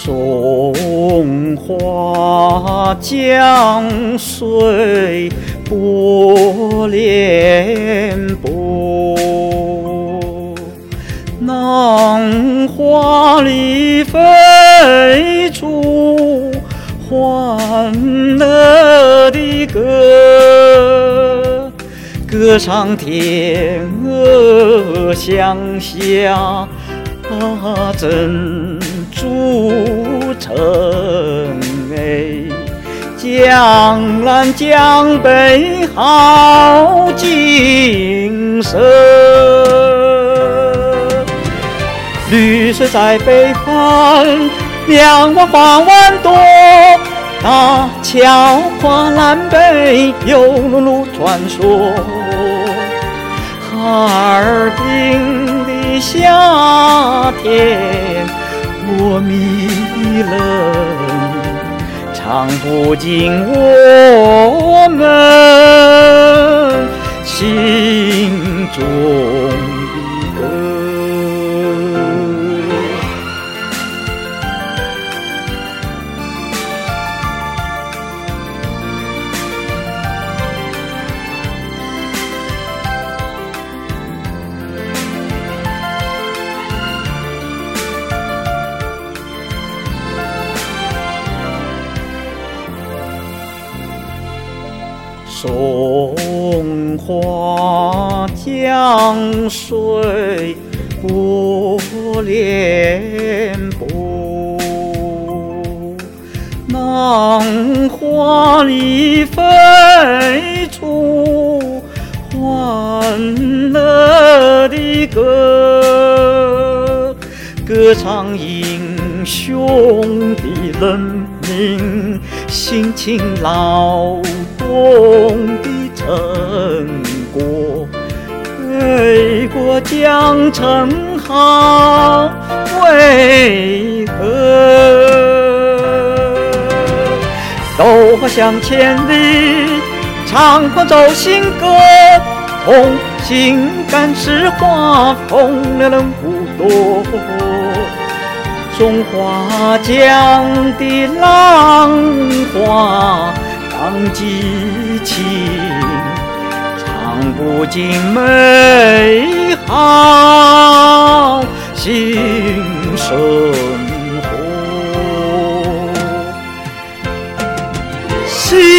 松花江水波莲波，浪花里飞出欢乐的歌，歌唱天鹅向下珍珠城江南江北好景色，绿水在北方，两岸花万朵，大桥跨南北，有路路传说。哈尔滨的夏天多迷人，唱不尽我们心中的歌。松花江水波莲波，浪花里飞出欢乐的歌，歌唱英雄的人民辛勤劳动的成果，为国将称号为何？斗华向千里，唱广州新歌，同心感时画风两人不多。中华江的浪花荡激情，唱不尽美好新生活。